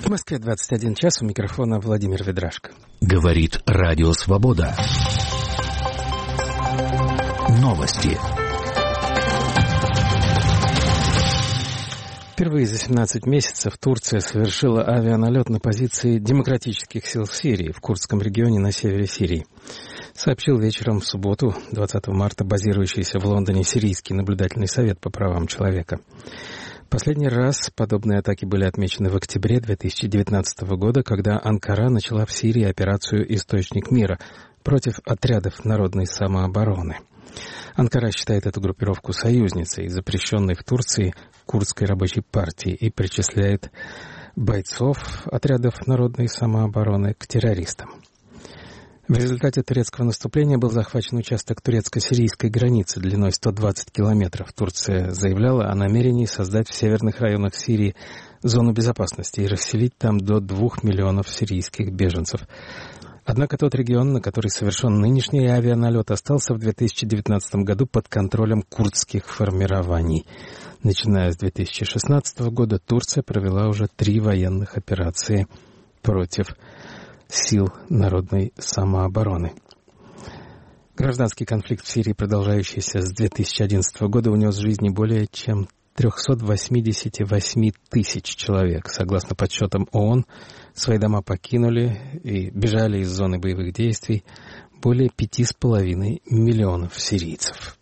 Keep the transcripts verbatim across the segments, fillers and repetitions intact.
В Москве двадцать один час, у микрофона Владимир Ведрашко. Говорит Радио Свобода. Новости. Впервые за семнадцать месяцев Турция совершила авианалет на позиции демократических сил в Сирии, в Курдском регионе на севере Сирии. Сообщил вечером в субботу, двадцатого марта, базирующийся в Лондоне Сирийский наблюдательный совет по правам человека. Последний раз подобные атаки были отмечены в октябре две тысячи девятнадцатого года, когда Анкара начала в Сирии операцию «Источник мира» против отрядов народной самообороны. Анкара считает эту группировку союзницей, запрещенной в Турции Курдской рабочей партии, и причисляет бойцов отрядов народной самообороны к террористам. В результате турецкого наступления был захвачен участок турецко-сирийской границы длиной сто двадцать километров. Турция заявляла о намерении создать в северных районах Сирии зону безопасности и расселить там до двух миллионов сирийских беженцев. Однако тот регион, на который совершен нынешний авианалет, остался в две тысячи девятнадцатом году под контролем курдских формирований. Начиная с две тысячи шестнадцатого года Турция провела уже три военных операции против сил народной самообороны. Гражданский конфликт в Сирии, продолжающийся с две тысячи одиннадцатого года, унес жизни более чем триста восемьдесят восемь тысяч человек. Согласно подсчетам ООН, свои дома покинули и бежали из зоны боевых действий более пяти с половиной миллионов сирийцев.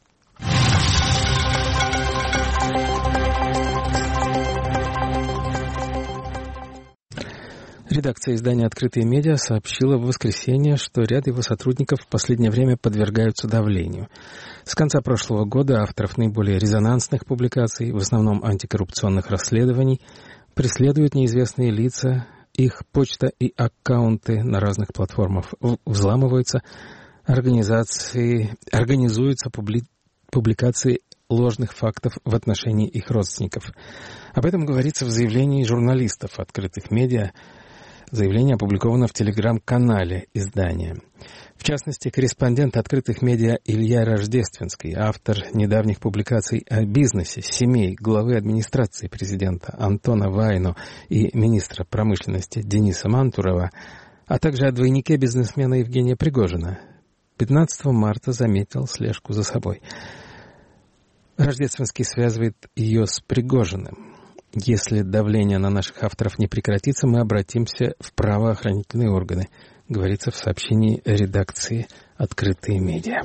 Редакция издания «Открытые медиа» сообщила в воскресенье, что ряд его сотрудников в последнее время подвергаются давлению. С конца прошлого года авторов наиболее резонансных публикаций, в основном антикоррупционных расследований, преследуют неизвестные лица, их почта и аккаунты на разных платформах взламываются, организации, организуются публи, публикации ложных фактов в отношении их родственников. Об этом говорится в заявлении журналистов «Открытых медиа». Заявление опубликовано в телеграм-канале издания. В частности, корреспондент «Открытых медиа» Илья Рождественский, автор недавних публикаций о бизнесе, семей, главы администрации президента Антона Вайно и министра промышленности Дениса Мантурова, а также о двойнике бизнесмена Евгения Пригожина, пятнадцатого марта заметил слежку за собой. Рождественский связывает ее с Пригожиным. Если давление на наших авторов не прекратится, мы обратимся в правоохранительные органы, говорится в сообщении редакции «Открытые медиа».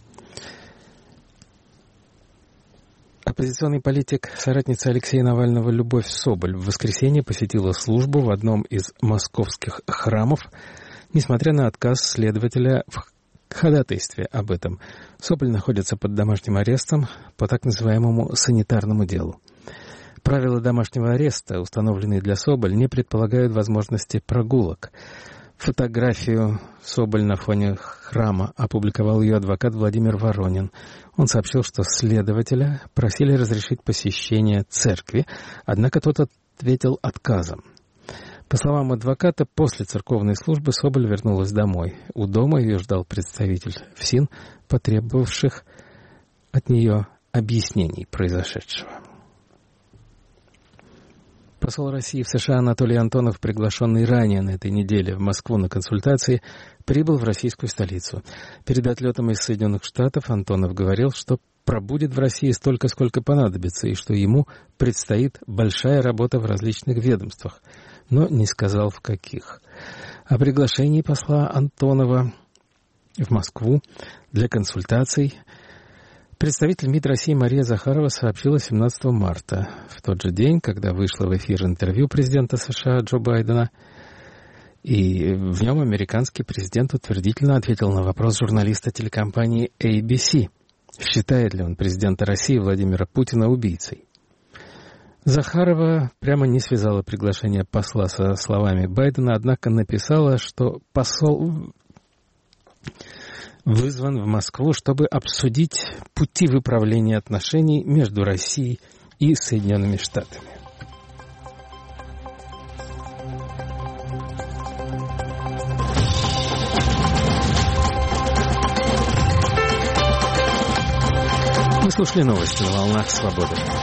Оппозиционный политик, соратница Алексея Навального Любовь Соболь в воскресенье посетила службу в одном из московских храмов, несмотря на отказ следователя в ходатайстве об этом. Соболь находится под домашним арестом по так называемому санитарному делу. Правила домашнего ареста, установленные для Соболь, не предполагают возможности прогулок. Фотографию Соболь на фоне храма опубликовал ее адвокат Владимир Воронин. Он сообщил, что следователя просили разрешить посещение церкви, однако тот ответил отказом. По словам адвоката, после церковной службы Соболь вернулась домой. У дома ее ждал представитель ФСИН, потребовавших от нее объяснений произошедшего. Посол России в США Анатолий Антонов, приглашенный ранее на этой неделе в Москву на консультации, прибыл в российскую столицу. Перед отлетом из Соединенных Штатов Антонов говорил, что пробудет в России столько, сколько понадобится, и что ему предстоит большая работа в различных ведомствах, но не сказал в каких. О приглашении посла Антонова в Москву для консультаций представитель МИД России Мария Захарова сообщила семнадцатого марта, в тот же день, когда вышло в эфир интервью президента США Джо Байдена, и в нем американский президент утвердительно ответил на вопрос журналиста телекомпании эй би си, считает ли он президента России Владимира Путина убийцей. Захарова прямо не связала приглашение посла со словами Байдена, однако написала, что посол вызван в Москву, чтобы обсудить пути выправления отношений между Россией и Соединенными Штатами. Вы слушали новости на волнах «Свободы».